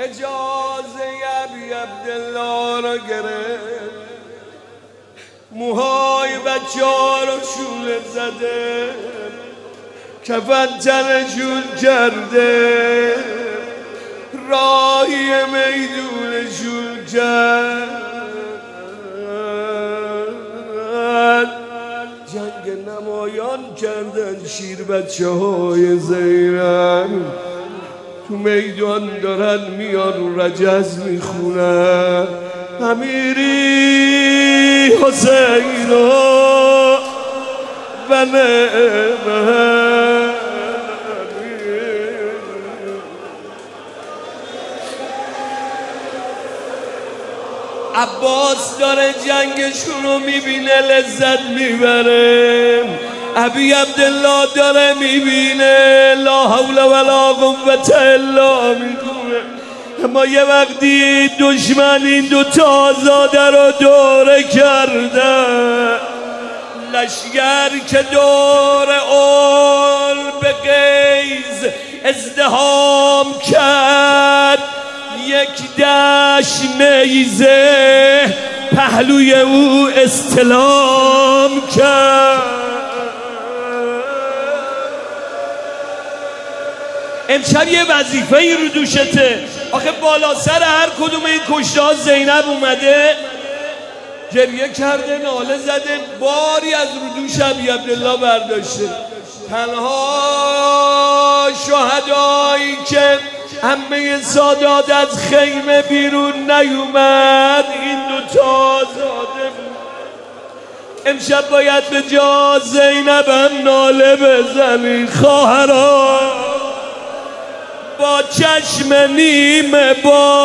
اجازه ابی عبدالله را گرفت، موهای بچه ها رو شوله زده، کفن تنشون کرده، راهی میدونشون کرد. جنگ نمایان کردن شیر بچه های زینب، تو میدان دارن میان رجز میخونن امیری حسین و نعمت. عباس داره جنگشون رو میبینه لذت میبره، ابی عبدالله داره میبینه لا حول ولا قوة الا میکنه. اما یه وقتی دشمن این دوتا آزاده رو دوره کرده، لشگر که دور اول به قیز ازدهام کرد، یک دشت نیزه پهلوی او استلام کرد. امشب یه وظیفه ای رو دوشته. آخه بالا سر هر کدوم این کشته ها زینب اومده گریه کرده، ناله زده، باری از رو دوش ابی عبدالله برداشته. تنها شهدایی که همه سادات از خیمه بیرون نیومد این دوتا آزاده بود. امشب باید به جا زینب هم ناله بزنی خواهرا، با چشم نیمه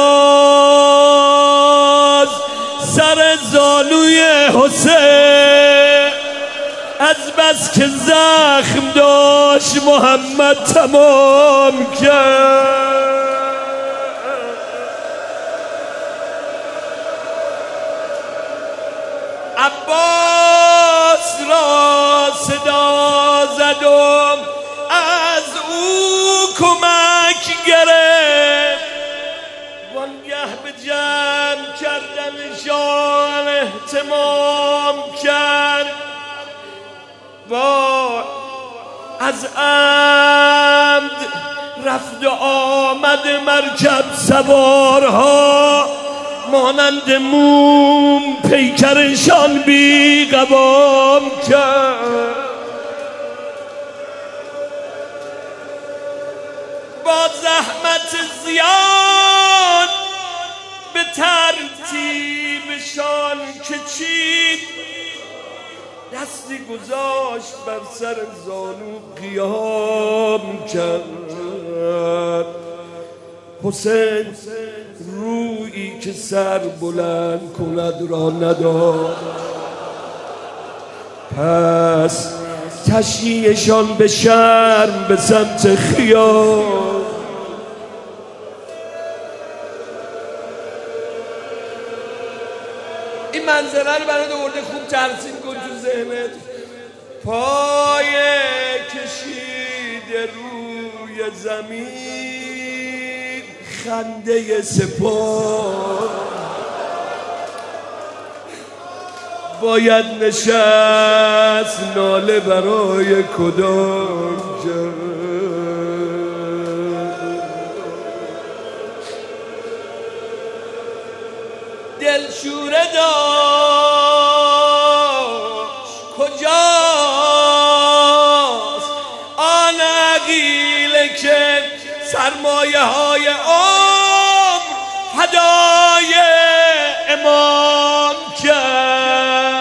باز سر زانوی حسین از بس که زخم داشت محمد تمام کرد. عباس را صدا زدم از او کمک گرفت، وانگه به جمع کردنشان اهتمام کرد. با از عمد رفت و آمد مرکب سوارها مانند موم پیکرشان بی قوام کرد. با زحمت زیاد به ترتیبشان کشید، دستی گذاشت بر سر زانو قیام کرد. حسین رویی که سر بلند کند را نداد، پس تشییعشان به شرم به سمت خیام. این منظره رو برای دوورده خوب ترسیم کن تو ذهنت. پای کشیده روی زمین، خنده سپاه باید نشست، ناله برای کدام جا. دلشوره داشت کجاست آن عقیله که سرمایه های عمر فدای امام کرد.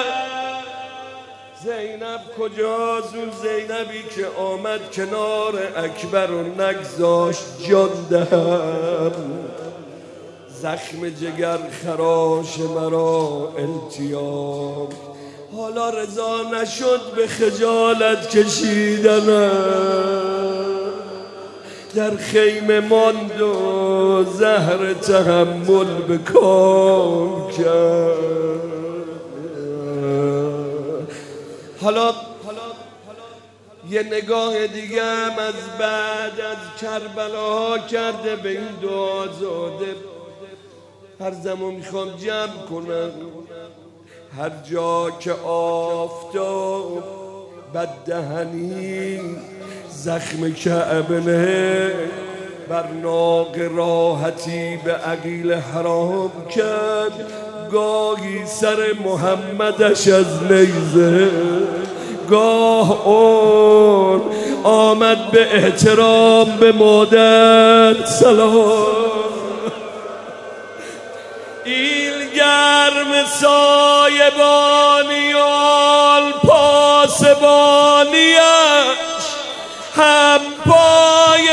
زینب کجاست اون زینبی که آمد کنار اکبر و نگذاشت جان دهم. زخم جگر خراش مرا التیام، حالا رضا نشد به خجالت کشیدنم. در خیمه ماند و زهر تحمل به کام کرد. حالا یه نگاه دیگه هم از بعد از کربلا کرده به این دو آزاده. هر زمان میخوام جمع کنم، هر جا که آفتاب بددهنی زخم کعبه بر ناق راحتی به عقیل حرام کرد، گاهی سر محمدش از نیزه، گاه اون آمد به احترام به مادر سلام. ایل گرم سایبانیال پاسبانیش، هم پای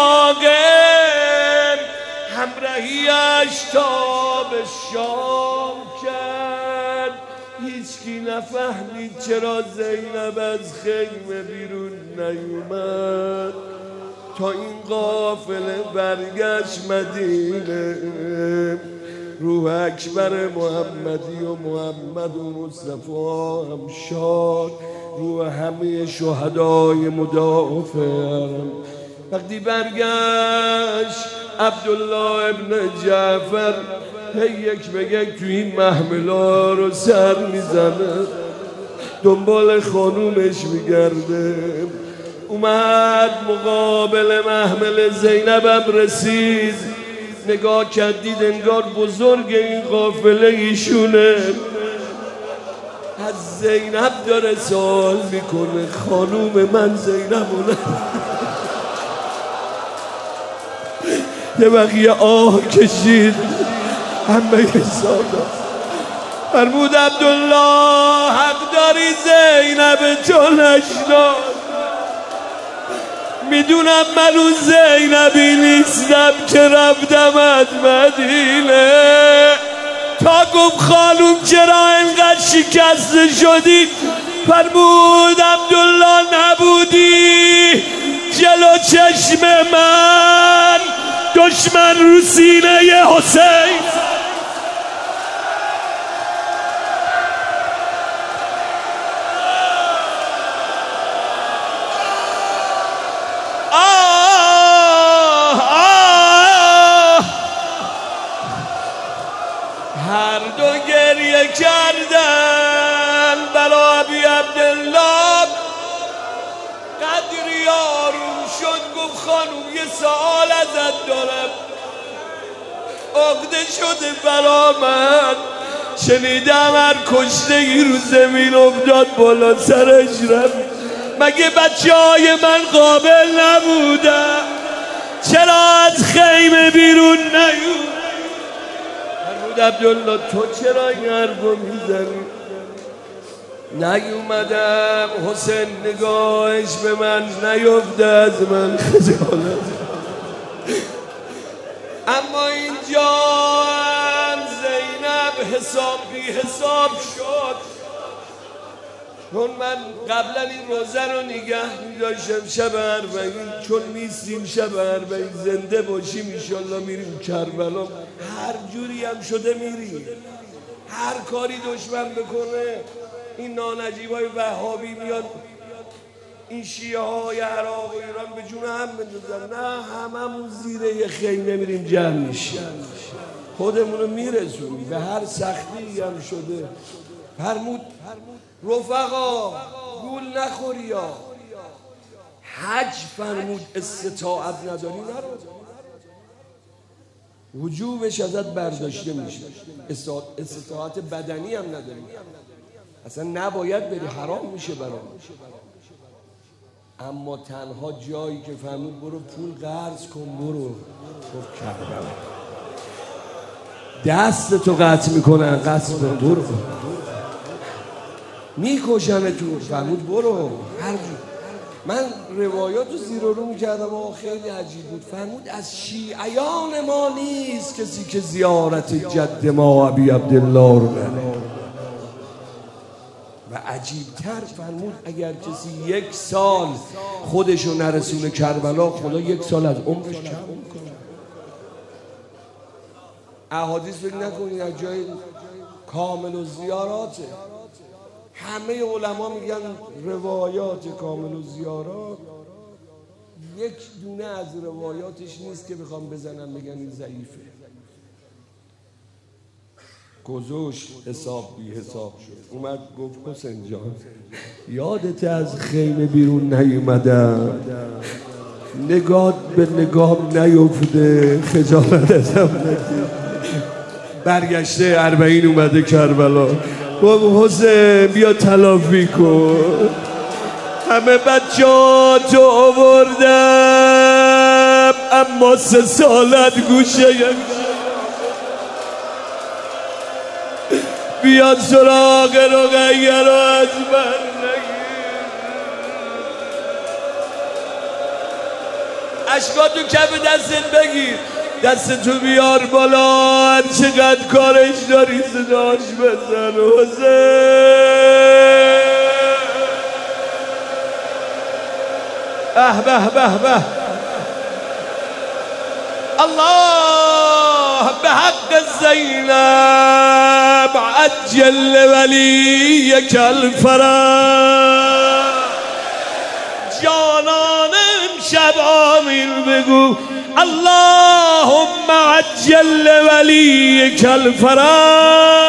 ناقه همراهیش تا به شام کرد. هیچکی نفهمید چرا زینب از خیمه بیرون نیومد تا این قافله برگشت مدینه. روح اکبر محمدی و محمد و مصطفی هم شاد، روح همه شهدای مدافع. وقتی برگشت عبدالله ابن جعفر یک به یک توی این محملا رو سر میزنه، دنبال خانومش میگرده. اومد مقابل محمل زینبم رسید، نگاه کردید انگار بزرگ این قافله ایشونه. از زینب داره سوال میکنه، خانوم من زینبونه. یه بقیه آه کشید، همه حسابا فرمود عبدالله حق داری زینب تو نشناس. میدونم من اون زینبی نیستم که رفتم از مدینه. تا گفت خانوم چرا انقدر شکسته شدی، فرمود عبدالله نبودی جلو چشم من دشمن رو سینه حسین. هر دو گریه کردن برا ابی عبدالله. قدری آروم شد گفت خانوم یه سوال ازت دارم، عقده شده برا من. شنیدم هر کشته ای رو زمین افتاد بالا سرش رفت، مگه بچه های من قابل نبودن؟ چرا از خیمه بیرون نیومد؟ عبدالله تو چرا این حرفو میزنی؟ نیومدم حسین نگاهش به من نیفته از من خجالت. اما اینجا هم زینب حساب بی حساب شد، چون من قبلا این روزه رو نگه می‌داشتم شب 40، چون نیستیم شب 40 زنده باشیم انشالله میریم کربلا. هر جوری هم شده میریم، هر کاری دشمن بکنه. این نانجیبای وهابی میاد این شیعه های عراق و ایران به جون هم بندازن، نه هممون زیر یه خیمه میریم جمع میشیم، خودمونو میرسونیم به هر سختی هم شده. فرمود رفقا گول نخوری ها، حج فرمود استطاعت نداری نرو، وجوبش ازت برداشته میشه. استطاعت بدنی هم نداری، اصلا نباید بری، حرام میشه برام. اما تنها جایی که فرمود برو پول قرض کن برو، گفت کربلا دستتو قطع میکنن، قصد برو میکشن تو. فرمود برو هر جور. من روایات رو زیر و رو میکردم و خیلی عجیب بود. فرمود از شیعیان ما نیست کسی که زیارت جد ما ابی عبدالله رو بره. و عجیبتر فرمود اگر کسی 1 سال خودشو نرسونه کربلا، خدا 1 سال از عمرش کم میکنه. احادیث فکر نکنید از جای کامل و زیاراته. همه علما میگن روایات کامل و زیارات یک دونه از روایاتش نیست که بخوام بزنم بگن این ضعیفه. گذاشت حساب بی حساب شد، اومد گفت حسین جان یادت از خیمه بیرون نیومدم، نگاه به نگاه نیفته، خجالت ازم نگیر. برگشته 40 اومده کربلا، گفت حسین بیا تلافی کن، همه بچه‌هاتو آوردم اما 3 سالت گوشه بیاد سراغ رقیه رو از من نگیر. اشکاتو کف دستت بگیر، دستتو بیار بالا، هر چقدر کارش داری صداش بزن. حسین به به به الله به حق زینب عجل ولیک الفرج. جانان امشب آمین بگو اللهم عجل ولیک الفرج.